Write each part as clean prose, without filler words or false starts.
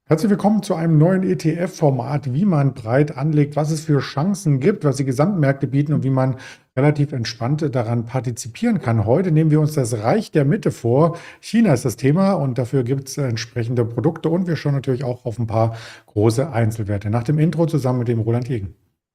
Herzlich willkommen zu einem neuen ETF-Format, wie man breit anlegt, was es für Chancen gibt, was die Gesamtmärkte bieten und wie man relativ entspannt daran partizipieren kann. Heute nehmen wir uns das Reich der Mitte vor. China ist das Thema und dafür gibt es entsprechende Produkte und wir schauen natürlich auch auf ein paar große Einzelwerte. Nach dem Intro zusammen mit dem Roland Jegen.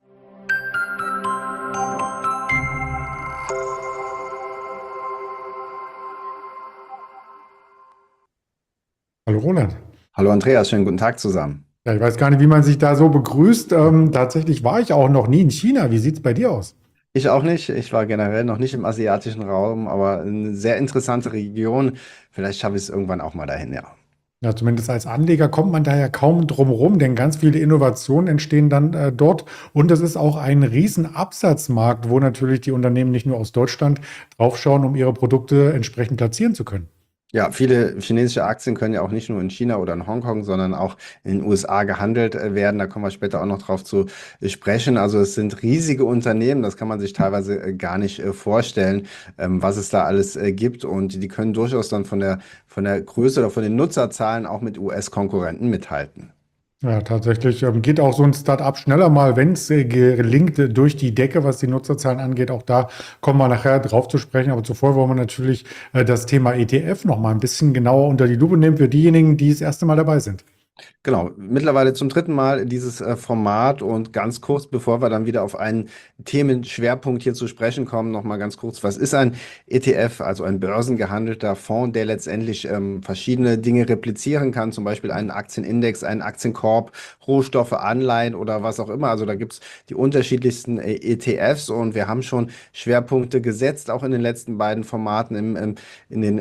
Hallo Roland. Hallo Andreas, schönen guten Tag zusammen. Ja, ich weiß gar nicht, wie man sich da so begrüßt. Tatsächlich war ich auch noch nie in China. Wie sieht es bei dir aus? Ich auch nicht. Ich war generell noch nicht im asiatischen Raum, aber eine sehr interessante Region. Vielleicht schaffe ich es irgendwann auch mal dahin, ja. Ja, zumindest als Anleger kommt man da ja kaum drum rum, denn ganz viele Innovationen entstehen dann dort. Und es ist auch ein riesen Absatzmarkt, wo natürlich die Unternehmen nicht nur aus Deutschland draufschauen, um ihre Produkte entsprechend platzieren zu können. Ja, viele chinesische Aktien können ja auch nicht nur in China oder in Hongkong, sondern auch in den USA gehandelt werden. Da kommen wir später auch noch drauf zu sprechen. Also es sind riesige Unternehmen, das kann man sich teilweise gar nicht vorstellen, was es da alles gibt. Und die können durchaus dann von der Größe oder von den Nutzerzahlen auch mit US-Konkurrenten mithalten. Ja, tatsächlich geht auch so ein Start-up schneller mal, wenn es gelingt, durch die Decke, was die Nutzerzahlen angeht. Auch da kommen wir nachher drauf zu sprechen. Aber zuvor wollen wir natürlich das Thema ETF noch mal ein bisschen genauer unter die Lupe nehmen für diejenigen, die das erste Mal dabei sind. Genau, mittlerweile zum dritten Mal dieses Format und ganz kurz, bevor wir dann wieder auf einen Themenschwerpunkt hier zu sprechen kommen, noch mal ganz kurz, was ist ein ETF, also ein börsengehandelter Fonds, der letztendlich verschiedene Dinge replizieren kann, zum Beispiel einen Aktienindex, einen Aktienkorb, Rohstoffe, Anleihen oder was auch immer. Also da gibt's die unterschiedlichsten ETFs und wir haben schon Schwerpunkte gesetzt, auch in den letzten beiden Formaten, in den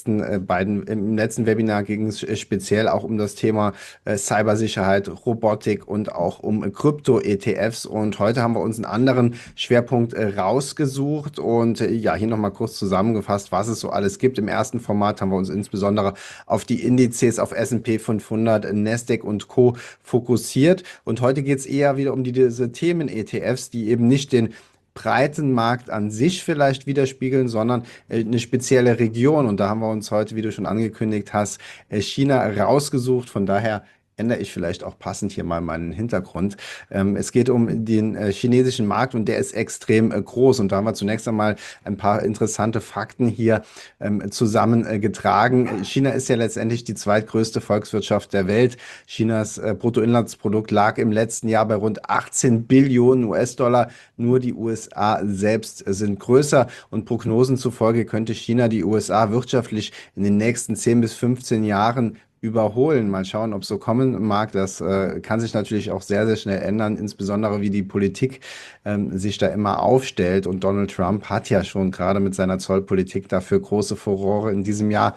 im letzten Webinar ging es speziell auch um das Thema Cybersicherheit, Robotik und auch um Krypto-ETFs. Und heute haben wir uns einen anderen Schwerpunkt rausgesucht und ja, hier nochmal kurz zusammengefasst, was es so alles gibt. Im ersten Format haben wir uns insbesondere auf die Indizes, auf S&P 500, Nasdaq und Co. fokussiert. Und heute geht es eher wieder um diese Themen-ETFs, die eben nicht den breiten Markt an sich vielleicht widerspiegeln, sondern eine spezielle Region. Und da haben wir uns heute, wie du schon angekündigt hast, China rausgesucht. Von daher ändere ich vielleicht auch passend hier mal meinen Hintergrund. Es geht um den chinesischen Markt und der ist extrem groß. Und da haben wir zunächst einmal ein paar interessante Fakten hier zusammengetragen. China ist ja letztendlich die zweitgrößte Volkswirtschaft der Welt. Chinas Bruttoinlandsprodukt lag im letzten Jahr bei rund 18 Billionen US-Dollar. Nur die USA selbst sind größer und Prognosen zufolge könnte China die USA wirtschaftlich in den nächsten 10 bis 15 Jahren überholen. Mal schauen, ob es so kommen mag. Das kann sich natürlich auch sehr, sehr schnell ändern, insbesondere wie die Politik sich da immer aufstellt. Und Donald Trump hat ja schon gerade mit seiner Zollpolitik dafür große Furore in diesem Jahr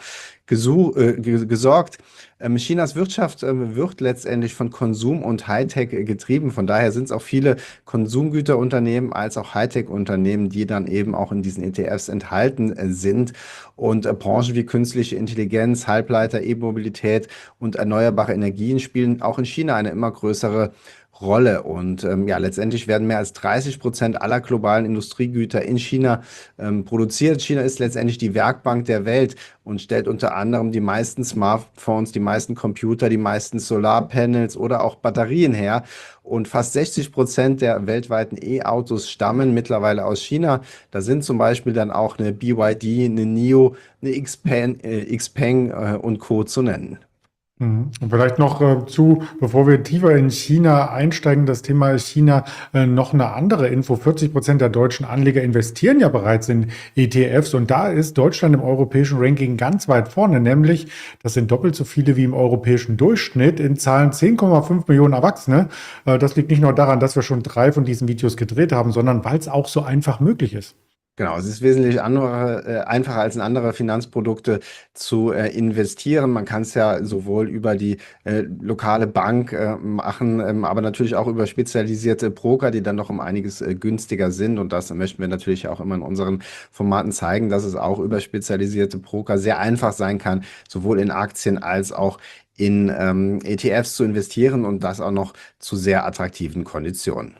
gesorgt. Chinas Wirtschaft wird letztendlich von Konsum und Hightech getrieben. Von daher sind es auch viele Konsumgüterunternehmen als auch Hightech-Unternehmen, die dann eben auch in diesen ETFs enthalten sind. Und Branchen wie künstliche Intelligenz, Halbleiter, E-Mobilität und erneuerbare Energien spielen auch in China eine immer größere Rolle. Und ja, letztendlich werden mehr als 30% aller globalen Industriegüter in China produziert. China ist letztendlich die Werkbank der Welt und stellt unter anderem die meisten Smartphones, die meisten Computer, die meisten Solarpanels oder auch Batterien her. Und fast 60% der weltweiten E-Autos stammen mittlerweile aus China. Da sind zum Beispiel dann auch eine BYD, eine NIO, eine Xpeng und Co. zu nennen. Und vielleicht noch bevor wir tiefer in China einsteigen, das Thema China, noch eine andere Info. 40% der deutschen Anleger investieren ja bereits in ETFs und da ist Deutschland im europäischen Ranking ganz weit vorne, nämlich das sind doppelt so viele wie im europäischen Durchschnitt, in Zahlen 10,5 Millionen Erwachsene. Das liegt nicht nur daran, dass wir schon 3 von diesen Videos gedreht haben, sondern weil es auch so einfach möglich ist. Genau, es ist wesentlich einfacher als in andere Finanzprodukte zu investieren. Man kann es ja sowohl über die lokale Bank machen, aber natürlich auch über spezialisierte Broker, die dann noch um einiges günstiger sind. Und das möchten wir natürlich auch immer in unseren Formaten zeigen, dass es auch über spezialisierte Broker sehr einfach sein kann, sowohl in Aktien als auch in ETFs zu investieren und das auch noch zu sehr attraktiven Konditionen.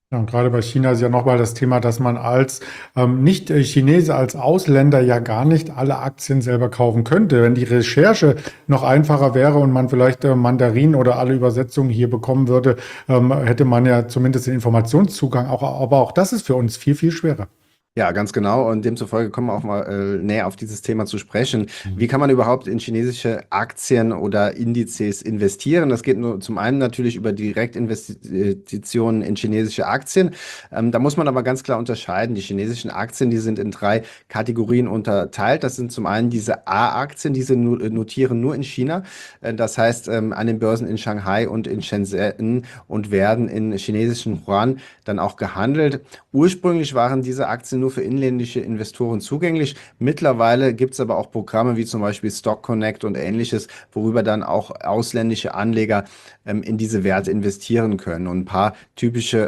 Ja, und gerade bei China ist ja nochmal das Thema, dass man als Nicht-Chinese, als Ausländer ja gar nicht alle Aktien selber kaufen könnte. Wenn die Recherche noch einfacher wäre und man vielleicht Mandarin oder alle Übersetzungen hier bekommen würde, hätte man ja zumindest den Informationszugang. Aber auch das ist für uns viel, viel schwerer. Ja, ganz genau. Und demzufolge kommen wir auch mal näher auf dieses Thema zu sprechen. Wie Mhm. kann man überhaupt in chinesische Aktien oder Indizes investieren? Das geht nur zum einen natürlich über Direktinvestitionen in chinesische Aktien. Da muss man aber ganz klar unterscheiden. Die chinesischen Aktien, die sind in drei Kategorien unterteilt. Das sind zum einen diese A-Aktien, diese notieren nur in China. Das heißt, an den Börsen in Shanghai und in Shenzhen und werden in chinesischen Yuan dann auch gehandelt. Ursprünglich waren diese Aktien nur für inländische Investoren zugänglich. Mittlerweile gibt es aber auch Programme wie zum Beispiel Stock Connect und ähnliches, worüber dann auch ausländische Anleger in diese Werte investieren können. Und ein paar typische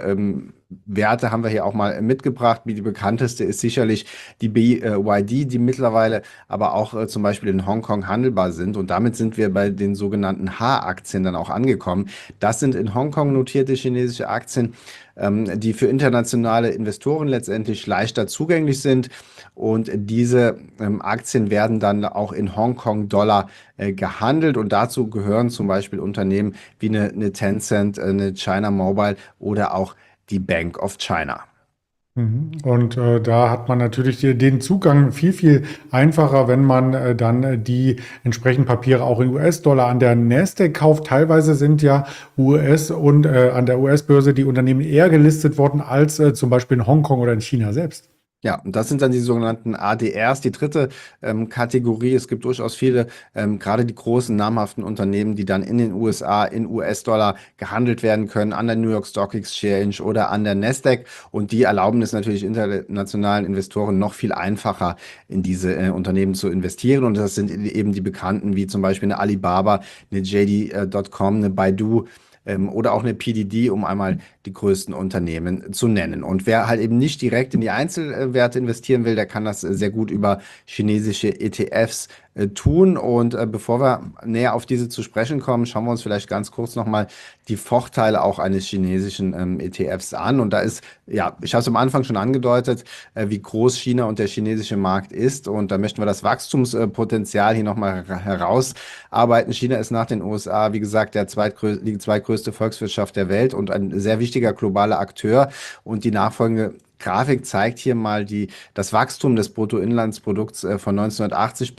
Werte haben wir hier auch mal mitgebracht. Wie die bekannteste ist sicherlich die BYD, die mittlerweile aber auch zum Beispiel in Hongkong handelbar sind. Und damit sind wir bei den sogenannten H-Aktien dann auch angekommen. Das sind in Hongkong notierte chinesische Aktien, die für internationale Investoren letztendlich leichter zugänglich sind. Und diese Aktien werden dann auch in Hongkong-Dollar gehandelt. Und dazu gehören zum Beispiel Unternehmen wie eine Tencent, eine China Mobile oder auch die Bank of China. Mhm. Und da hat man natürlich den Zugang viel, viel einfacher, wenn man dann die entsprechenden Papiere auch in US-Dollar an der Nasdaq kauft. Teilweise sind ja US und an der US-Börse die Unternehmen eher gelistet worden als zum Beispiel in Hongkong oder in China selbst. Ja, und das sind dann die sogenannten ADRs, die dritte Kategorie. Es gibt durchaus viele, gerade die großen namhaften Unternehmen, die dann in den USA in US-Dollar gehandelt werden können, an der New York Stock Exchange oder an der Nasdaq. Und die erlauben es natürlich internationalen Investoren noch viel einfacher in diese Unternehmen zu investieren. Und das sind eben die bekannten, wie zum Beispiel eine Alibaba, eine JD.com, eine Baidu oder auch eine PDD, um einmal die größten Unternehmen zu nennen. Und wer halt eben nicht direkt in die Einzelwerte investieren will, der kann das sehr gut über chinesische ETFs tun. Und bevor wir näher auf diese zu sprechen kommen, schauen wir uns vielleicht ganz kurz nochmal die Vorteile auch eines chinesischen ETFs an. Und da ist, ja, ich habe es am Anfang schon angedeutet, wie groß China und der chinesische Markt ist. Und da möchten wir das Wachstumspotenzial hier nochmal herausarbeiten. China ist nach den USA, wie gesagt, die zweitgrößte Volkswirtschaft der Welt und ein sehr wichtiger globaler Akteur. Und die nachfolgende Grafik zeigt hier mal das Wachstum des Bruttoinlandsprodukts von 1980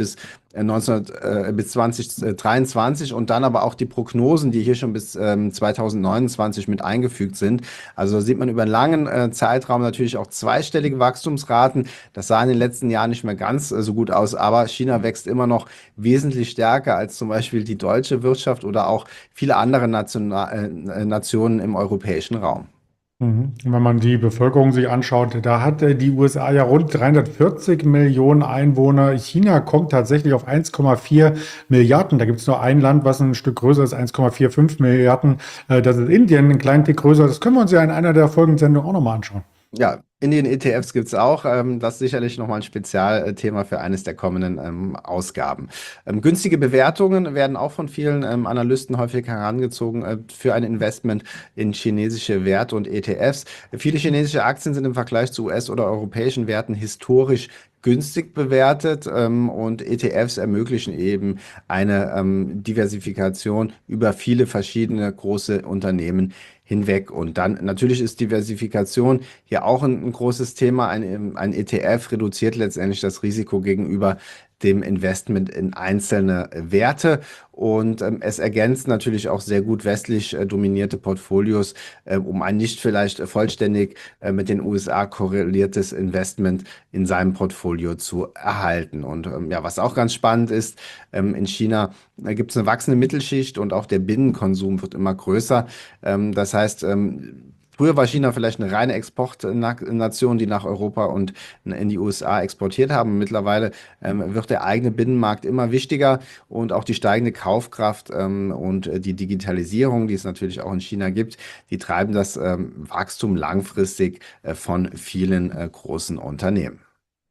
bis 2023 und dann aber auch die Prognosen, die hier schon bis 2029 mit eingefügt sind. Also sieht man über einen langen Zeitraum natürlich auch zweistellige Wachstumsraten. Das sah in den letzten Jahren nicht mehr ganz so gut aus, aber China wächst immer noch wesentlich stärker als zum Beispiel die deutsche Wirtschaft oder auch viele andere Nationen im europäischen Raum. Mhm. Und wenn man die Bevölkerung sich anschaut, da hat die USA ja rund 340 Millionen Einwohner. China kommt tatsächlich auf 1,4 Milliarden. Da gibt es nur ein Land, was ein Stück größer ist, 1,45 Milliarden. Das ist Indien, ein kleinen Tick größer. Das können wir uns ja in einer der folgenden Sendungen auch nochmal anschauen. Ja, in den ETFs gibt's auch. Das ist sicherlich nochmal ein Spezialthema für eines der kommenden Ausgaben. Günstige Bewertungen werden auch von vielen Analysten häufig herangezogen für ein Investment in chinesische Werte und ETFs. Viele chinesische Aktien sind im Vergleich zu US- oder europäischen Werten historisch günstig bewertet und ETFs ermöglichen eben eine Diversifikation über viele verschiedene große Unternehmen hinweg. Und dann natürlich ist Diversifikation hier auch ein großes Thema. Ein ETF reduziert letztendlich das Risiko gegenüber dem Investment in einzelne Werte und es ergänzt natürlich auch sehr gut westlich dominierte Portfolios, um ein nicht vielleicht vollständig mit den USA korreliertes Investment in seinem Portfolio zu erhalten. Und ja, was auch ganz spannend ist, in China gibt es eine wachsende Mittelschicht und auch der Binnenkonsum wird immer größer. Das heißt, früher war China vielleicht eine reine Exportnation, die nach Europa und in die USA exportiert haben. Mittlerweile wird der eigene Binnenmarkt immer wichtiger und auch die steigende Kaufkraft und die Digitalisierung, die es natürlich auch in China gibt, die treiben das Wachstum langfristig von vielen großen Unternehmen.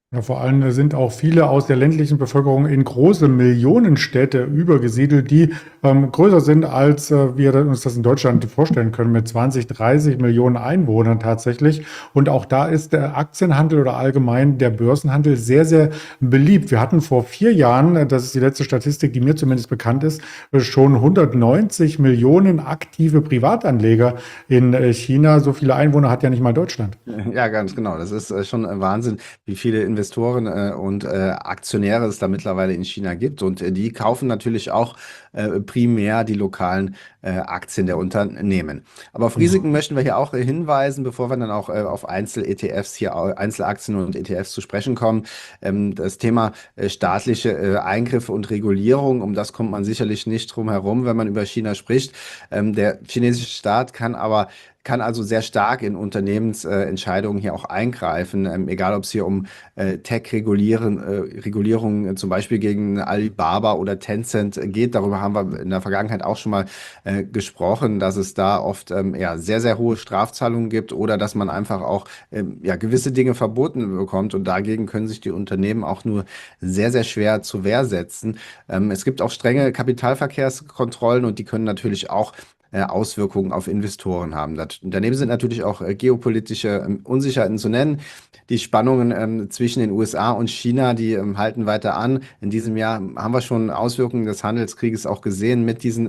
Ja, vor allem sind auch viele aus der ländlichen Bevölkerung in große Millionenstädte übergesiedelt, die größer sind, als wir uns das in Deutschland vorstellen können, mit 20, 30 Millionen Einwohnern tatsächlich. Und auch da ist der Aktienhandel oder allgemein der Börsenhandel sehr, sehr beliebt. Wir hatten vor 4 Jahren, das ist die letzte Statistik, die mir zumindest bekannt ist, schon 190 Millionen aktive Privatanleger in China. So viele Einwohner hat ja nicht mal Deutschland. Ja, ganz genau. Das ist schon Wahnsinn, wie viele Investoren und Aktionäre es da mittlerweile in China gibt. Und die kaufen natürlich auch primär die lokalen Aktien der Unternehmen. Aber auf Risiken möchten wir hier auch hinweisen, bevor wir dann auch auf Einzel-ETFs hier, Einzelaktien und ETFs zu sprechen kommen. Das Thema staatliche Eingriffe und Regulierung, um das kommt man sicherlich nicht drum herum, wenn man über China spricht. Der chinesische Staat kann also sehr stark in Unternehmensentscheidungen hier auch eingreifen, egal ob es hier um Tech-Regulierungen zum Beispiel gegen Alibaba oder Tencent geht. Darüber haben wir in der Vergangenheit auch schon mal gesprochen, dass es da oft ja, sehr, sehr hohe Strafzahlungen gibt oder dass man einfach auch ja, gewisse Dinge verboten bekommt und dagegen können sich die Unternehmen auch nur sehr, sehr schwer zur Wehr setzen. Es gibt auch strenge Kapitalverkehrskontrollen und die können natürlich auch Auswirkungen auf Investoren haben. Daneben sind natürlich auch geopolitische Unsicherheiten zu nennen. Die Spannungen zwischen den USA und China, die halten weiter an. In diesem Jahr haben wir schon Auswirkungen des Handelskrieges auch gesehen mit diesen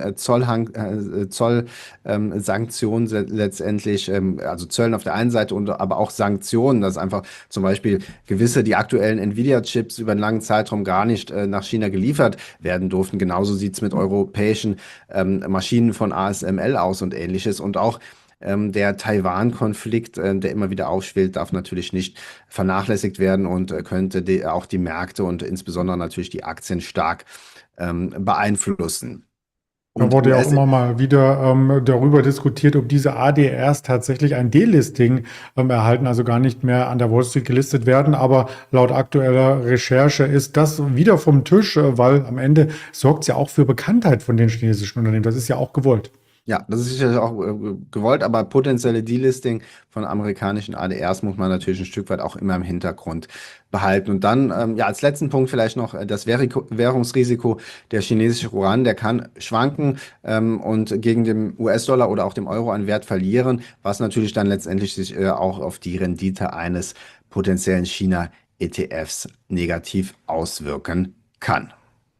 Zollsanktionen letztendlich, also Zöllen auf der einen Seite und aber auch Sanktionen, dass einfach zum Beispiel gewisse, die aktuellen Nvidia-Chips über einen langen Zeitraum gar nicht nach China geliefert werden durften. Genauso sieht es mit europäischen Maschinen von ASML aus und ähnliches. Und auch der Taiwan-Konflikt, der immer wieder aufschwillt, darf natürlich nicht vernachlässigt werden und könnte auch die Märkte und insbesondere natürlich die Aktien stark beeinflussen. Da Und wurde ja auch US immer mal wieder darüber diskutiert, ob diese ADRs tatsächlich ein Delisting erhalten, also gar nicht mehr an der Wall Street gelistet werden. Aber laut aktueller Recherche ist das wieder vom Tisch, weil am Ende sorgt es ja auch für Bekanntheit von den chinesischen Unternehmen. Das ist ja auch gewollt. Ja, das ist sicherlich auch gewollt, aber potenzielle Delisting von amerikanischen ADRs muss man natürlich ein Stück weit auch immer im Hintergrund behalten. Und dann, ja, als letzten Punkt vielleicht noch das Währungsrisiko. Der chinesische Yuan, der kann schwanken und gegen den US-Dollar oder auch dem Euro an Wert verlieren, was natürlich dann letztendlich sich auch auf die Rendite eines potenziellen China-ETFs negativ auswirken kann.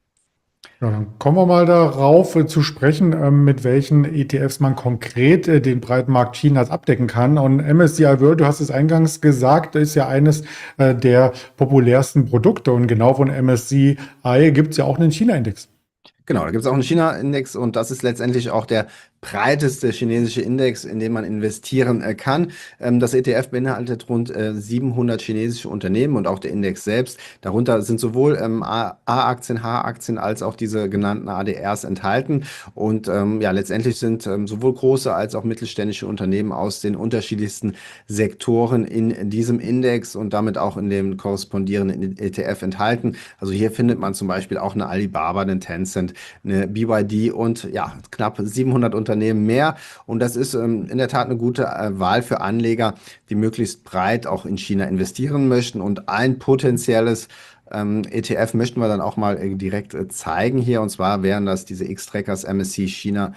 Ja, dann kommen wir mal darauf zu sprechen, mit welchen ETFs man konkret den breiten Markt Chinas abdecken kann. Und MSCI World, du hast es eingangs gesagt, ist ja eines der populärsten Produkte. Und genau von MSCI gibt es ja auch einen China-Index. Genau, da gibt es auch einen China-Index und das ist letztendlich auch der breiteste chinesische Index, in den man investieren kann. Das ETF beinhaltet rund 700 chinesische Unternehmen und auch der Index selbst. Darunter sind sowohl A-Aktien, H-Aktien als auch diese genannten ADRs enthalten. Und ja, letztendlich sind sowohl große als auch mittelständische Unternehmen aus den unterschiedlichsten Sektoren in diesem Index und damit auch in dem korrespondierenden ETF enthalten. Also hier findet man zum Beispiel auch eine Alibaba, einen Tencent, eine BYD und ja, knapp 700 Unternehmen mehr. Und das ist in der Tat eine gute Wahl für Anleger, die möglichst breit auch in China investieren möchten. Und ein potenzielles ETF möchten wir dann auch mal direkt zeigen hier. Und zwar wären das diese X-Trackers MSCI China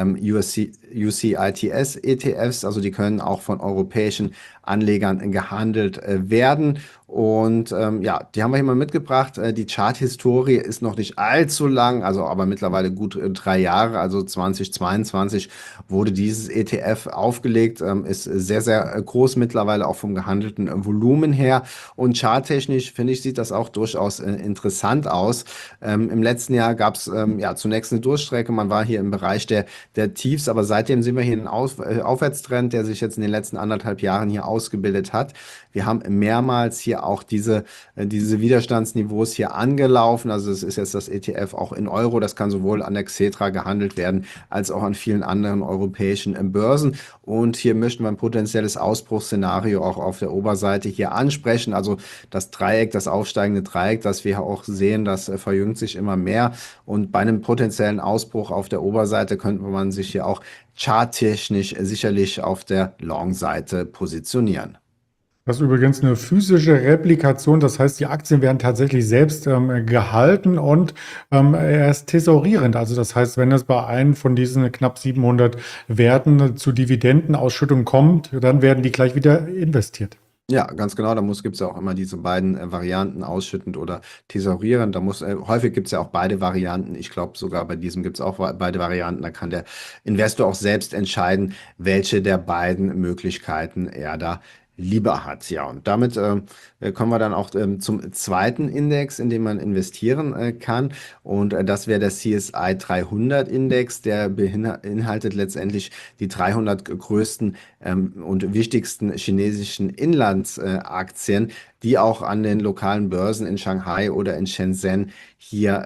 UCITS ETFs. Also die können auch von europäischen Anlegern gehandelt werden. Und ja, die haben wir hier mal mitgebracht. Die Chart-Historie ist noch nicht allzu lang, also aber mittlerweile gut 3 Jahre. Also 2022 wurde dieses ETF aufgelegt, ist sehr, sehr groß mittlerweile auch vom gehandelten Volumen her. Und charttechnisch, finde ich, sieht das auch durchaus interessant aus. Im letzten Jahr gab es ja zunächst eine Durchstrecke. Man war hier im Bereich der Tiefs, aber seitdem sehen wir hier einen Aufwärtstrend, der sich jetzt in den letzten 1,5 Jahren hier ausgebildet hat. Wir haben mehrmals hier auch diese Widerstandsniveaus hier angelaufen. Also es ist jetzt das ETF auch in Euro. Das kann sowohl an der Xetra gehandelt werden, als auch an vielen anderen europäischen Börsen. Und hier möchten wir ein potenzielles Ausbruchsszenario auch auf der Oberseite hier ansprechen. Also das Dreieck, das aufsteigende Dreieck, das wir auch sehen, das verjüngt sich immer mehr. Und bei einem potenziellen Ausbruch auf der Oberseite könnte man sich hier auch charttechnisch sicherlich auf der Long-Seite positionieren. Das ist übrigens eine physische Replikation, das heißt, die Aktien werden tatsächlich selbst gehalten und erst tesorierend. Also das heißt, wenn es bei einem von diesen knapp 700 Werten zu Dividendenausschüttung kommt, dann werden die gleich wieder investiert. Ja, ganz genau. Gibt es ja auch immer diese beiden Varianten, ausschüttend oder tesorierend. Häufig gibt es ja auch beide Varianten. Ich glaube, sogar bei diesem gibt es auch beide Varianten. Da kann der Investor auch selbst entscheiden, welche der beiden Möglichkeiten er da lieber hat. Ja, und damit kommen wir dann auch zum zweiten Index, in den man investieren kann. Und das wäre der CSI 300 Index. Der beinhaltet letztendlich die 300 größten und wichtigsten chinesischen Inlandsaktien, die auch an den lokalen Börsen in Shanghai oder in Shenzhen hier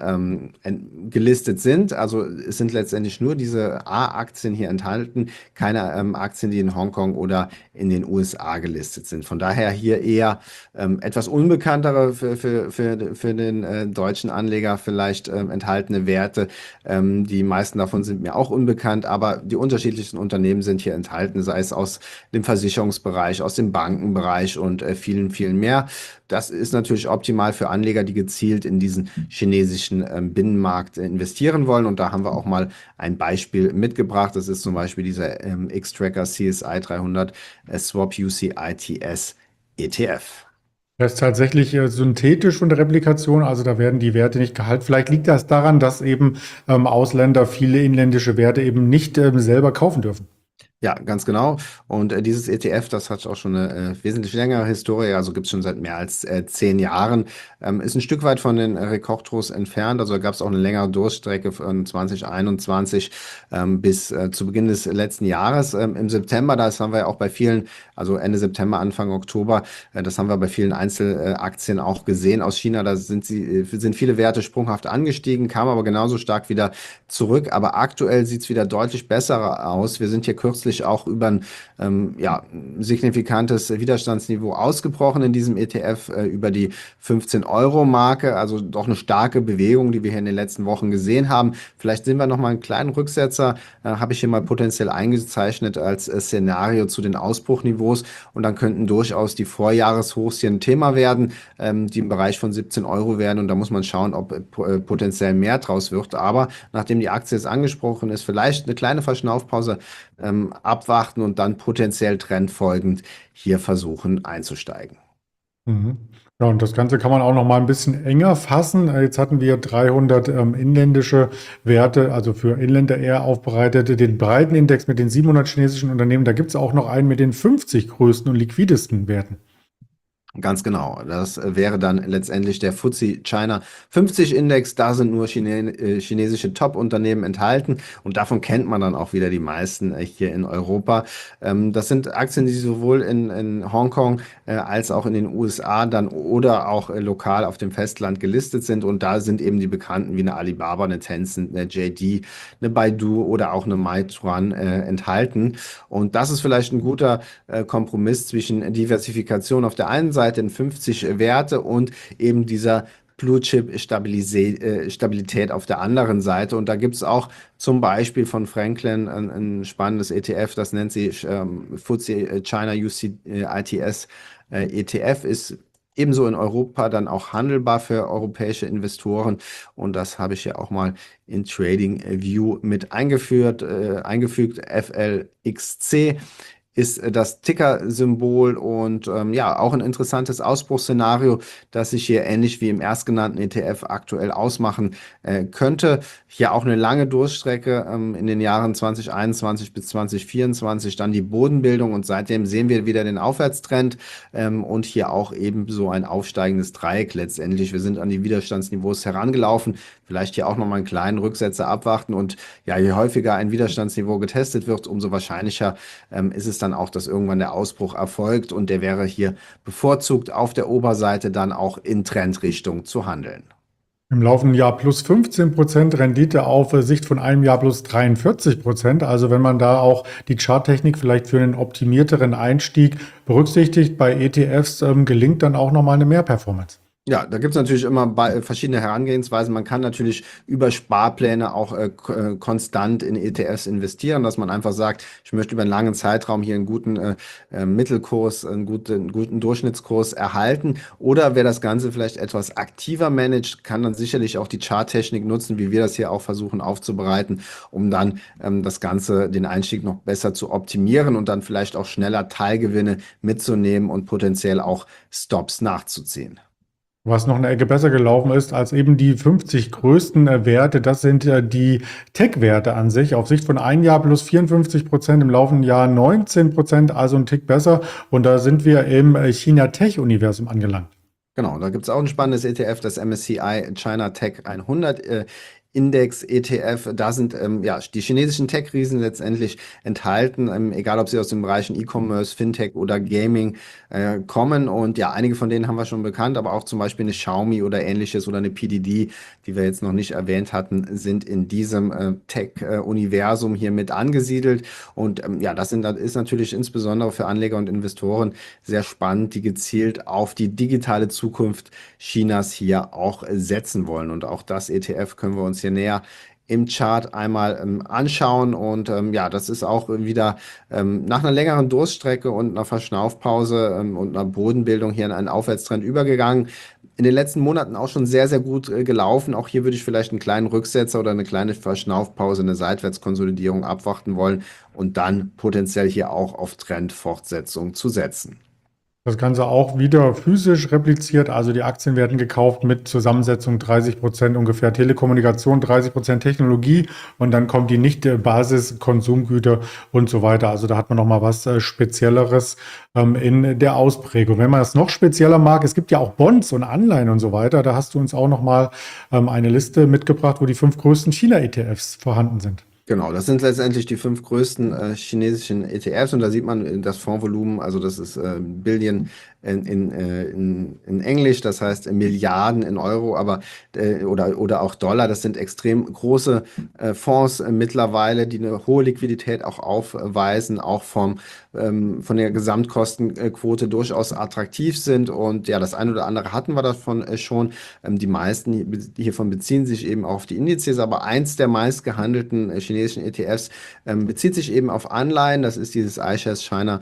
gelistet sind. Also es sind letztendlich nur diese A-Aktien hier enthalten, keine Aktien, die in Hongkong oder in den USA gelistet sind. Von daher hier eher etwas unbekanntere für den deutschen Anleger vielleicht enthaltene Werte. Die meisten davon sind mir auch unbekannt, aber die unterschiedlichsten Unternehmen sind hier enthalten, sei es aus dem Versicherungsbereich, aus dem Bankenbereich und vielen, vielen mehr. Das ist natürlich optimal für Anleger, die gezielt in diesen chinesischen Binnenmarkt investieren wollen. Und da haben wir auch mal ein Beispiel mitgebracht. Das ist zum Beispiel dieser X-Tracker CSI 300 Swap UCITS ETF. Das ist tatsächlich synthetisch von der Replikation, also da werden die Werte nicht gehalten. Vielleicht liegt das daran, dass eben Ausländer viele inländische Werte eben nicht selber kaufen dürfen. Ja, ganz genau. Und dieses ETF, das hat auch schon eine wesentlich längere Historie, also gibt es schon seit mehr als 10 Jahren. Ist ein Stück weit von den Rekordtros entfernt, also gab es auch eine längere Durchstrecke von 2021 bis zu Beginn des letzten Jahres. Im September, das haben wir ja auch bei vielen, also Ende September, Anfang Oktober, das haben wir bei vielen Einzelaktien auch gesehen aus China. Da sind viele Werte sprunghaft angestiegen, kamen aber genauso stark wieder zurück. Aber aktuell sieht es wieder deutlich besser aus. Wir sind hier kürzlich auch über ein signifikantes Widerstandsniveau ausgebrochen in diesem ETF, über die 15-Euro-Marke, also doch eine starke Bewegung, die wir hier in den letzten Wochen gesehen haben. Vielleicht sehen wir noch mal einen kleinen Rücksetzer, habe ich hier mal potenziell eingezeichnet als Szenario zu den Ausbruchniveaus, und dann könnten durchaus die Vorjahreshochs hier ein Thema werden, die im Bereich von 17 Euro werden, und da muss man schauen, ob potenziell mehr draus wird. Aber nachdem die Aktie jetzt angesprochen ist, vielleicht eine kleine Verschnaufpause abwarten und dann potenziell trendfolgend hier versuchen einzusteigen. Mhm. Ja, und das Ganze kann man auch noch mal ein bisschen enger fassen. Jetzt hatten wir 300 inländische Werte, also für Inländer eher aufbereitet, den breiten Index mit den 700 chinesischen Unternehmen. Da gibt es auch noch einen mit den 50 größten und liquidesten Werten. Ganz genau. Das wäre dann letztendlich der FTSE China 50 Index. Da sind nur chinesische Top-Unternehmen enthalten, und davon kennt man dann auch wieder die meisten hier in Europa. Das sind Aktien, die sowohl in Hongkong als auch in den USA dann oder auch lokal auf dem Festland gelistet sind, und da sind eben die bekannten wie eine Alibaba, eine Tencent, eine JD, eine Baidu oder auch eine Meituan enthalten. Und das ist vielleicht ein guter Kompromiss zwischen Diversifikation auf der einen Seite in 50 Werte und eben dieser Blue-Chip-Stabilität auf der anderen Seite. Und da gibt es auch zum Beispiel von Franklin ein spannendes ETF, das nennt sich FTSE China UCITS ETF, ist ebenso in Europa dann auch handelbar für europäische Investoren. Und das habe ich ja auch mal in TradingView mit eingefügt. FLXC ist das Ticker-Symbol, und auch ein interessantes Ausbruchsszenario, das sich hier ähnlich wie im erstgenannten ETF aktuell ausmachen könnte. Hier auch eine lange Durchstrecke in den Jahren 2021 bis 2024, dann die Bodenbildung, und seitdem sehen wir wieder den Aufwärtstrend und hier auch eben so ein aufsteigendes Dreieck letztendlich. Wir sind an die Widerstandsniveaus herangelaufen, vielleicht hier auch nochmal einen kleinen Rücksetzer abwarten, und ja, je häufiger ein Widerstandsniveau getestet wird, umso wahrscheinlicher ist es dann auch, dass irgendwann der Ausbruch erfolgt, und der wäre hier bevorzugt auf der Oberseite dann auch in Trendrichtung zu handeln. Im laufenden Jahr plus 15% Rendite auf Sicht von einem Jahr plus 43%. Also wenn man da auch die Charttechnik vielleicht für einen optimierteren Einstieg berücksichtigt, bei ETFs gelingt dann auch nochmal eine Mehrperformance. Ja, da gibt es natürlich immer verschiedene Herangehensweisen. Man kann natürlich über Sparpläne auch konstant in ETFs investieren, dass man einfach sagt, ich möchte über einen langen Zeitraum hier einen guten Mittelkurs, einen guten Durchschnittskurs erhalten. Oder wer das Ganze vielleicht etwas aktiver managt, kann dann sicherlich auch die Charttechnik nutzen, wie wir das hier auch versuchen aufzubereiten, um dann das Ganze, den Einstieg noch besser zu optimieren und dann vielleicht auch schneller Teilgewinne mitzunehmen und potenziell auch Stops nachzuziehen. Was noch eine Ecke besser gelaufen ist als eben die 50 größten Werte, das sind die Tech-Werte an sich. Auf Sicht von einem Jahr plus 54%, im laufenden Jahr 19%, also ein Tick besser. Und da sind wir im China-Tech-Universum angelangt. Genau, da gibt es auch ein spannendes ETF, das MSCI China Tech 100 Index ETF. Da sind ja die chinesischen Tech-Riesen letztendlich enthalten, egal ob sie aus den Bereichen E-Commerce, Fintech oder Gaming kommen. Und ja, einige von denen haben wir schon bekannt, aber auch zum Beispiel eine Xiaomi oder ähnliches oder eine PDD, die wir jetzt noch nicht erwähnt hatten, sind in diesem Tech-Universum hier mit angesiedelt. Und ja, das ist natürlich insbesondere für Anleger und Investoren sehr spannend, die gezielt auf die digitale Zukunft Chinas hier auch setzen wollen. Und auch das ETF können wir uns hier näher im Chart einmal anschauen. Und ja, das ist auch wieder nach einer längeren Durststrecke und einer Verschnaufpause und einer Bodenbildung hier in einen Aufwärtstrend übergegangen. In den letzten Monaten auch schon sehr, sehr gut gelaufen. Auch hier würde ich vielleicht einen kleinen Rücksetzer oder eine kleine Verschnaufpause, eine Seitwärtskonsolidierung abwarten wollen und dann potenziell hier auch auf Trendfortsetzung zu setzen. Das Ganze auch wieder physisch repliziert, also die Aktien werden gekauft mit Zusammensetzung 30% ungefähr Telekommunikation, 30% Technologie und dann kommt die Nicht-Basis, Konsumgüter und so weiter. Also da hat man nochmal was Spezielleres in der Ausprägung. Wenn man das noch spezieller mag, es gibt ja auch Bonds und Anleihen und so weiter, da hast du uns auch nochmal eine Liste mitgebracht, wo die 5 größten China-ETFs vorhanden sind. Genau, das sind letztendlich die fünf größten chinesischen ETFs und da sieht man das Fondsvolumen, also das ist Billion in Englisch, das heißt Milliarden in Euro, aber oder auch Dollar. Das sind extrem große Fonds mittlerweile, die eine hohe Liquidität auch aufweisen, auch von der Gesamtkostenquote durchaus attraktiv sind. Und ja, das eine oder andere hatten wir davon schon. Die meisten hiervon beziehen sich eben auf die Indizes, aber eins der meistgehandelten chinesischen ETFs bezieht sich eben auf Anleihen. Das ist dieses iShares China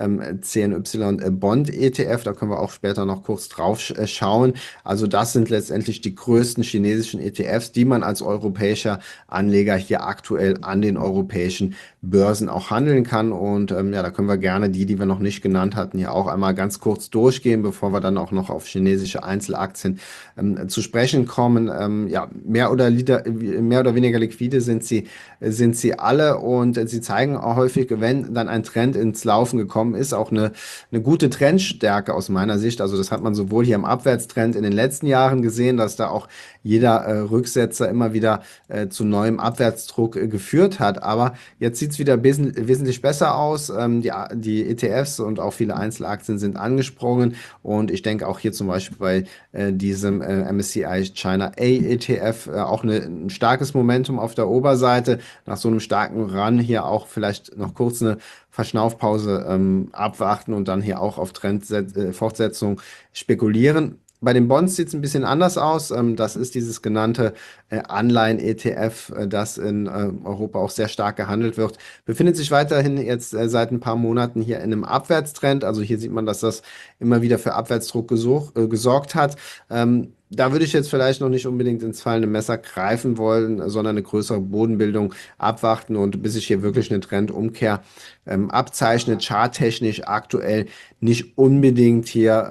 CNY Bond ETF. Da können wir auch später noch kurz drauf schauen. Also das sind letztendlich die größten chinesischen ETFs, die man als europäischer Anleger hier aktuell an den europäischen Börsen auch handeln kann. Und ja, da können wir gerne die wir noch nicht genannt hatten, hier auch einmal ganz kurz durchgehen, bevor wir dann auch noch auf chinesische Einzelaktien zu sprechen kommen. Ja, mehr oder weniger liquide sind sie alle und sie zeigen auch häufig, wenn dann ein Trend ins Laufen gekommen ist, auch eine gute Trendstärke aus meiner Sicht. Also das hat man sowohl hier im Abwärtstrend in den letzten Jahren gesehen, dass da auch jeder Rücksetzer immer wieder zu neuem Abwärtsdruck geführt hat. Aber jetzt sieht es wieder wesentlich besser aus. Die ETFs und auch viele Einzelaktien sind angesprungen. Und ich denke auch hier zum Beispiel bei diesem MSCI China A ETF auch ein starkes Momentum auf der Oberseite. Nach so einem starken Run hier auch vielleicht noch kurz eine Verschnaufpause abwarten und dann hier auch auf Trendfortsetzung spekulieren. Bei den Bonds sieht es ein bisschen anders aus. Das ist dieses genannte Anleihen-ETF, das in Europa auch sehr stark gehandelt wird. Befindet sich weiterhin jetzt seit ein paar Monaten hier in einem Abwärtstrend. Also hier sieht man, dass das immer wieder für Abwärtsdruck gesorgt hat. Da würde ich jetzt vielleicht noch nicht unbedingt ins fallende Messer greifen wollen, sondern eine größere Bodenbildung abwarten und bis sich hier wirklich eine Trendumkehr abzeichnet, charttechnisch aktuell nicht unbedingt hier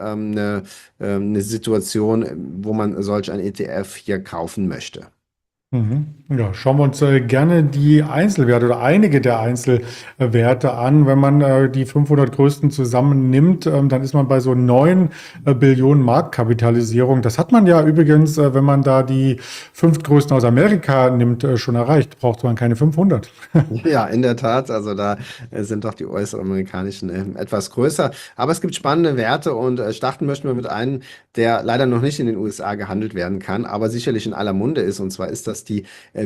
eine Situation, wo man solch ein ETF hier kaufen möchte. Mhm. Ja, schauen wir uns gerne die Einzelwerte oder einige der Einzelwerte an. Wenn man die 500 größten zusammennimmt, dann ist man bei so 9 Billionen Marktkapitalisierung. Das hat man ja übrigens, wenn man da die 5 größten aus Amerika nimmt, schon erreicht. Braucht man keine 500. Ja, in der Tat. Also da sind doch die US-amerikanischen etwas größer. Aber es gibt spannende Werte und starten möchten wir mit einem, der leider noch nicht in den USA gehandelt werden kann, aber sicherlich in aller Munde ist. Und zwar ist das die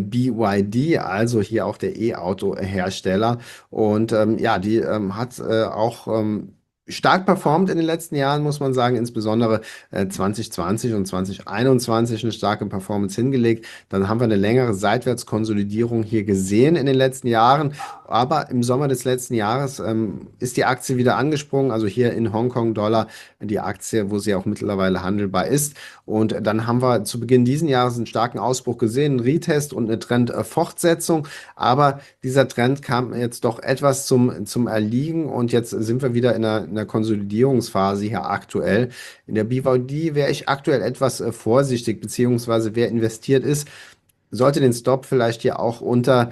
BYD, also hier auch der E-Auto-Hersteller. Und ja, die hat auch stark performt in den letzten Jahren, muss man sagen, insbesondere 2020 und 2021 eine starke Performance hingelegt. Dann haben wir eine längere Seitwärtskonsolidierung hier gesehen in den letzten Jahren. Aber im Sommer des letzten Jahres ist die Aktie wieder angesprungen, also hier in Hongkong-Dollar die Aktie, wo sie auch mittlerweile handelbar ist. Und dann haben wir zu Beginn diesen Jahres einen starken Ausbruch gesehen, einen Retest und eine Trendfortsetzung. Aber dieser Trend kam jetzt doch etwas zum Erliegen und jetzt sind wir wieder in einer Konsolidierungsphase hier aktuell. In der BYD wäre ich aktuell etwas vorsichtig, beziehungsweise wer investiert ist, sollte den Stop vielleicht hier auch unter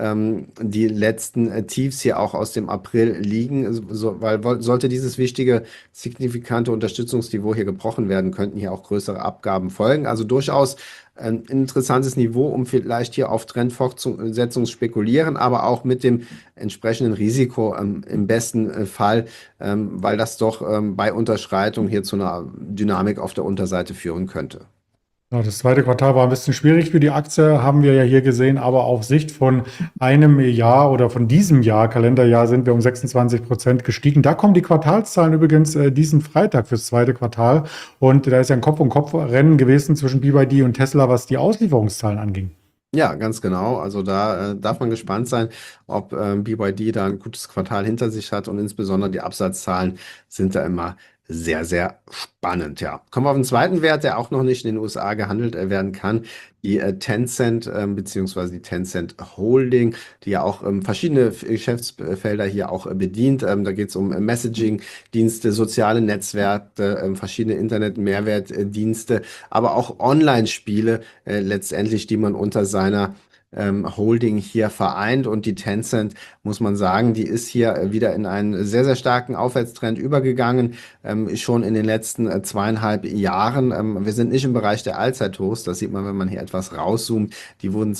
die letzten Tiefs hier auch aus dem April liegen, weil sollte dieses wichtige, signifikante Unterstützungsniveau hier gebrochen werden, könnten hier auch größere Abgaben folgen. Also durchaus ein interessantes Niveau, um vielleicht hier auf Trendfortsetzung spekulieren, aber auch mit dem entsprechenden Risiko im besten Fall, weil das doch bei Unterschreitung hier zu einer Dynamik auf der Unterseite führen könnte. Ja, das zweite Quartal war ein bisschen schwierig für die Aktie, haben wir ja hier gesehen, aber auf Sicht von einem Jahr oder von diesem Jahr, Kalenderjahr, sind wir um 26% gestiegen. Da kommen die Quartalszahlen übrigens diesen Freitag fürs zweite Quartal. Und da ist ja ein Kopf-an-Kopf-Rennen gewesen zwischen BYD und Tesla, was die Auslieferungszahlen anging. Ja, ganz genau. Also da darf man gespannt sein, ob BYD da ein gutes Quartal hinter sich hat und insbesondere die Absatzzahlen sind da immer sehr, sehr spannend. Ja, kommen wir auf den zweiten Wert, der auch noch nicht in den USA gehandelt werden kann. Die Tencent beziehungsweise die Tencent Holding, die ja auch verschiedene Geschäftsfelder hier auch bedient. Da geht es um Messaging-Dienste, soziale Netzwerke, verschiedene Internet-Mehrwertdienste, aber auch Online-Spiele letztendlich, die man unter seiner Holding hier vereint. Und die Tencent, muss man sagen, die ist hier wieder in einen sehr, sehr starken Aufwärtstrend übergegangen, schon in den letzten 2,5 Jahren. Wir sind nicht im Bereich der Allzeithochs, das sieht man, wenn man hier etwas rauszoomt. Die wurden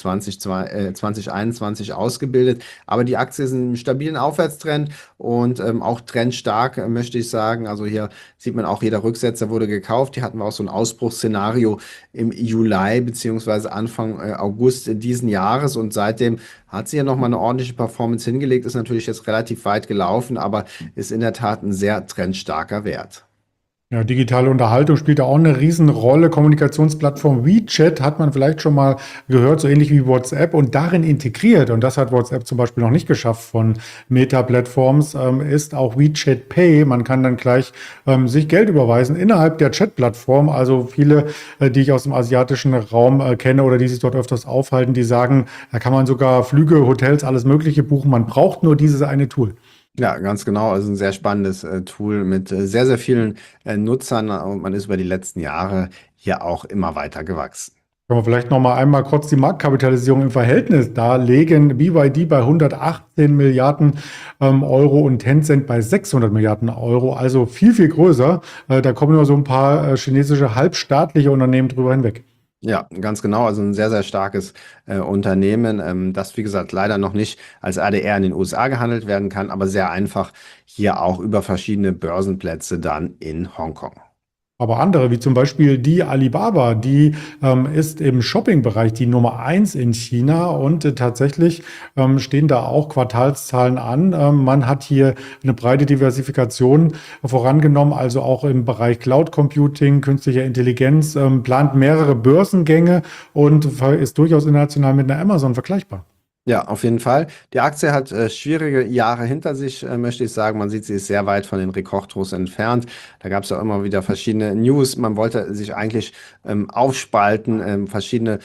2021 ausgebildet, aber die Aktie ist in einem stabilen Aufwärtstrend und auch trendstark, möchte ich sagen. Also hier sieht man auch, jeder Rücksetzer wurde gekauft. Hier hatten wir auch so ein Ausbruchsszenario im Juli beziehungsweise Anfang August diesen Jahres und seitdem hat sie ja nochmal eine ordentliche Performance hingelegt, ist natürlich jetzt relativ weit gelaufen, aber ist in der Tat ein sehr trendstarker Wert. Ja, digitale Unterhaltung spielt da auch eine Riesenrolle. Kommunikationsplattform WeChat hat man vielleicht schon mal gehört, so ähnlich wie WhatsApp und darin integriert. Und das hat WhatsApp zum Beispiel noch nicht geschafft von Meta-Plattforms, ist auch WeChat Pay. Man kann dann gleich sich Geld überweisen innerhalb der Chat-Plattform. Also viele, die ich aus dem asiatischen Raum kenne oder die sich dort öfters aufhalten, die sagen, da kann man sogar Flüge, Hotels, alles Mögliche buchen. Man braucht nur dieses eine Tool. Ja, ganz genau. Also ein sehr spannendes Tool mit sehr, sehr vielen Nutzern und man ist über die letzten Jahre hier auch immer weiter gewachsen. Können wir vielleicht noch mal einmal kurz die Marktkapitalisierung im Verhältnis darlegen. BYD bei 118 Milliarden Euro und Tencent bei 600 Milliarden Euro, also viel, viel größer. Da kommen nur so ein paar chinesische halbstaatliche Unternehmen drüber hinweg. Ja, ganz genau. Also ein sehr, sehr starkes Unternehmen, das, wie gesagt, leider noch nicht als ADR in den USA gehandelt werden kann, aber sehr einfach hier auch über verschiedene Börsenplätze dann in Hongkong. Aber andere, wie zum Beispiel die Alibaba, die ist im Shopping-Bereich die Nummer eins in China und tatsächlich stehen da auch Quartalszahlen an. Man hat hier eine breite Diversifikation vorangenommen, also auch im Bereich Cloud Computing, künstlicher Intelligenz, plant mehrere Börsengänge und ist durchaus international mit einer Amazon vergleichbar. Ja, auf jeden Fall. Die Aktie hat schwierige Jahre hinter sich, möchte ich sagen. Man sieht, sie ist sehr weit von den Rekordhochs entfernt. Da gab es ja immer wieder verschiedene News. Man wollte sich eigentlich aufspalten, verschiedene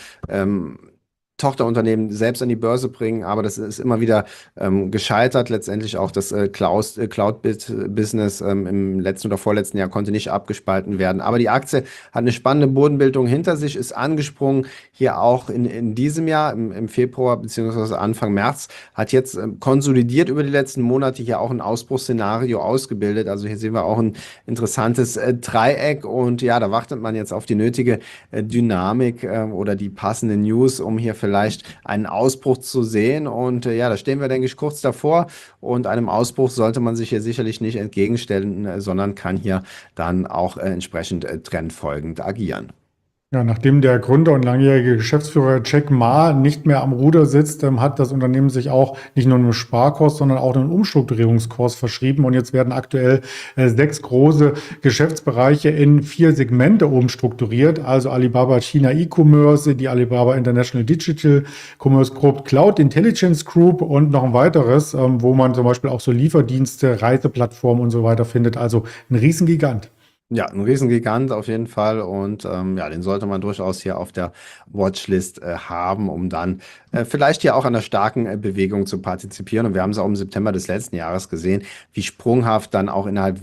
Tochterunternehmen selbst an die Börse bringen, aber das ist immer wieder gescheitert. Letztendlich auch das Cloud-Business im letzten oder vorletzten Jahr konnte nicht abgespalten werden. Aber die Aktie hat eine spannende Bodenbildung hinter sich, ist angesprungen, hier auch in diesem Jahr, im Februar beziehungsweise Anfang März, hat jetzt konsolidiert über die letzten Monate hier auch ein Ausbruchsszenario ausgebildet. Also hier sehen wir auch ein interessantes Dreieck und ja, da wartet man jetzt auf die nötige Dynamik oder die passenden News, um hier vielleicht einen Ausbruch zu sehen. Und ja, da stehen wir, denke ich, kurz davor. Und einem Ausbruch sollte man sich hier sicherlich nicht entgegenstellen, sondern kann hier dann auch entsprechend trendfolgend agieren. Ja, nachdem der Gründer und langjährige Geschäftsführer Jack Ma nicht mehr am Ruder sitzt, hat das Unternehmen sich auch nicht nur einem Sparkurs, sondern auch einem Umstrukturierungskurs verschrieben. Und jetzt werden aktuell 6 große Geschäftsbereiche in 4 Segmente umstrukturiert. Also Alibaba China E-Commerce, die Alibaba International Digital Commerce Group, Cloud Intelligence Group und noch ein weiteres, wo man zum Beispiel auch so Lieferdienste, Reiseplattformen und so weiter findet. Also ein Riesengigant. Ja, ein Riesengigant auf jeden Fall und ja, den sollte man durchaus hier auf der Watchlist haben, um dann vielleicht hier auch an der starken Bewegung zu partizipieren. Und wir haben es auch im September des letzten Jahres gesehen, wie sprunghaft dann auch innerhalb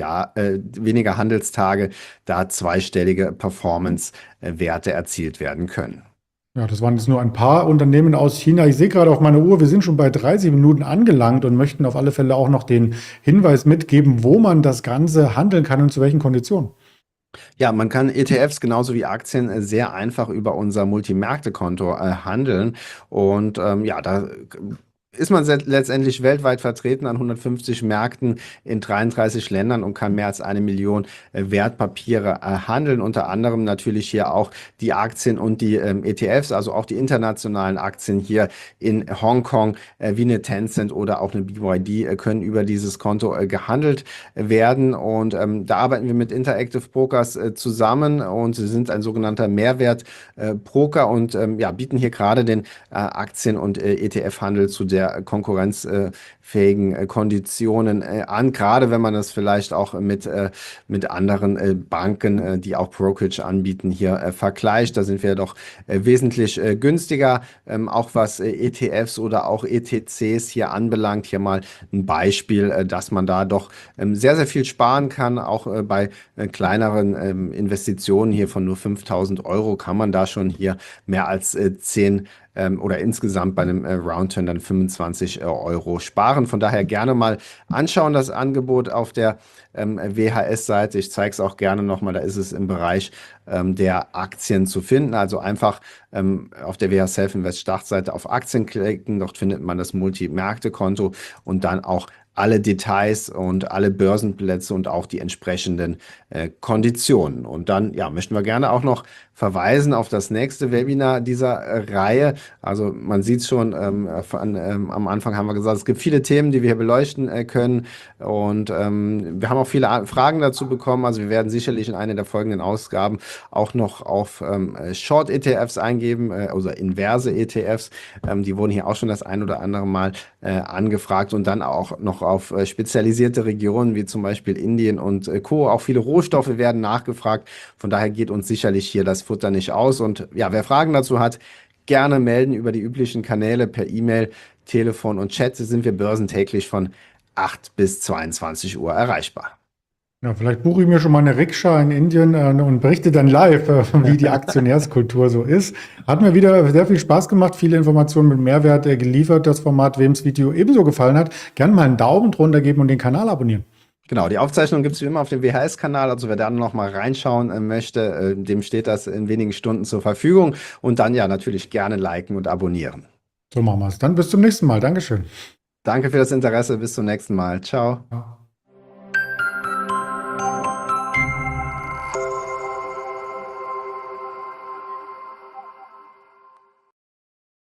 weniger Handelstage da zweistellige Performance-Werte erzielt werden können. Ja, das waren jetzt nur ein paar Unternehmen aus China. Ich sehe gerade auf meiner Uhr, wir sind schon bei 30 Minuten angelangt und möchten auf alle Fälle auch noch den Hinweis mitgeben, wo man das Ganze handeln kann und zu welchen Konditionen. Ja, man kann ETFs genauso wie Aktien sehr einfach über unser Multimärktekonto handeln. Und ja, da ist man letztendlich weltweit vertreten an 150 Märkten in 33 Ländern und kann mehr als 1 Million Wertpapiere handeln. Unter anderem natürlich hier auch die Aktien und die ETFs, also auch die internationalen Aktien hier in Hongkong, wie eine Tencent oder auch eine BYD, können über dieses Konto gehandelt werden. Und da arbeiten wir mit Interactive Brokers zusammen und sie sind ein sogenannter Mehrwert-Broker und ja, bieten hier gerade den Aktien- und ETF-Handel zu der konkurrenzfähigen Konditionen an, gerade wenn man das vielleicht auch mit anderen Banken, die auch Brokerage anbieten, hier vergleicht. Da sind wir doch wesentlich günstiger, auch was ETFs oder auch ETCs hier anbelangt. Hier mal ein Beispiel, dass man da doch sehr, sehr viel sparen kann. Auch bei kleineren Investitionen hier von nur 5.000 € kann man da schon hier mehr als 10 oder insgesamt bei einem Roundturn dann 25 € sparen. Von daher gerne mal anschauen, das Angebot auf der WHS-Seite. Ich zeige es auch gerne nochmal, da ist es im Bereich der Aktien zu finden. Also einfach auf der WH Self Invest Startseite auf Aktien klicken. Dort findet man das Multimärkte-Konto und dann auch alle Details und alle Börsenplätze und auch die entsprechenden Konditionen. Und dann, ja, möchten wir gerne auch noch verweisen auf das nächste Webinar dieser Reihe. Also man sieht schon, am Anfang haben wir gesagt, es gibt viele Themen, die wir hier beleuchten können. Und wir haben auch viele Fragen dazu bekommen. Also wir werden sicherlich in einer der folgenden Ausgaben auch noch auf Short-ETFs eingeben, also inverse ETFs. Die wurden hier auch schon das ein oder andere Mal angefragt und dann auch noch auf spezialisierte Regionen wie zum Beispiel Indien und Co. Auch viele Rohstoffe werden nachgefragt. Von daher geht uns sicherlich hier das Futter nicht aus. Und ja, wer Fragen dazu hat, gerne melden über die üblichen Kanäle per E-Mail, Telefon und Chat. Sind wir börsentäglich von 8 bis 22 Uhr erreichbar. Ja, vielleicht buche ich mir schon mal eine Rikscha in Indien und berichte dann live, wie die Aktionärskultur so ist. Hat mir wieder sehr viel Spaß gemacht, viele Informationen mit Mehrwert geliefert. Das Format, wem das Video ebenso gefallen hat, gerne mal einen Daumen drunter geben und den Kanal abonnieren. Genau, die Aufzeichnung gibt es wie immer auf dem WHS-Kanal. Also wer da noch mal reinschauen möchte, dem steht das in wenigen Stunden zur Verfügung. Und dann ja natürlich gerne liken und abonnieren. So machen wir es. Dann bis zum nächsten Mal. Dankeschön. Danke für das Interesse. Bis zum nächsten Mal. Ciao. Ja.